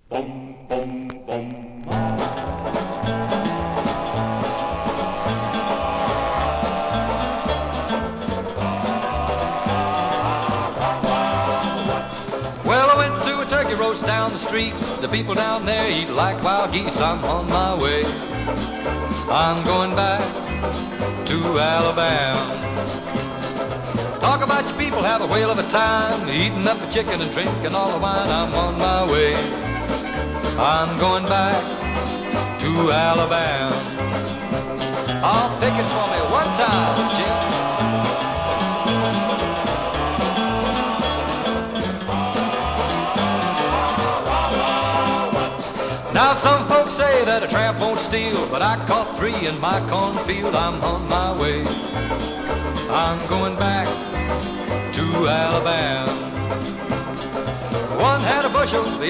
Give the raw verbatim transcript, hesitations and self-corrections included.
Bum, bum, bum. Well, I went to a turkey roast down the street. The people down there eat like wild geese. I'm on my way. I'm going back to Alabama. Talk about your people, have a whale of a time, eating up the chicken and drinking all the wine. I'm on my way. I'm going back to Alabama. I'll pick it for me one time, Jim. Now some folks say that a tramp won't steal, but I caught three in my cornfield. I'm on my way. I'm going back to Alabama. One had a bushel, the